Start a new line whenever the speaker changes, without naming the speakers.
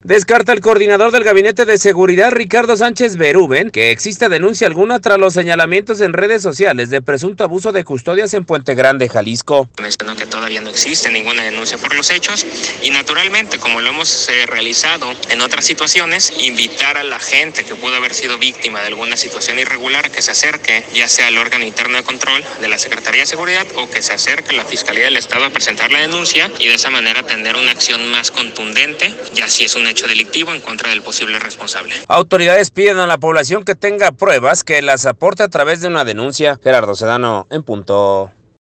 Descarta el coordinador del Gabinete de Seguridad, Ricardo Sánchez Berúben, que exista denuncia alguna tras los señalamientos en redes sociales de presunto abuso de custodias en Puente Grande, Jalisco.
Mencionó que todavía no existe ninguna denuncia por los hechos y naturalmente, como lo hemos realizado en otras situaciones, invitar a la gente que pudo haber sido víctima de alguna situación irregular que se acerque ya sea al órgano interno de control de la Secretaría de Seguridad o que se acerque a la Fiscalía del Estado a presentar la denuncia y de esa manera tener una acción más contundente, ya si es un hecho delictivo en contra del posible responsable.
Autoridades piden a la población que tenga pruebas que las aporte a través de una denuncia. Gerardo Sedano, en punto.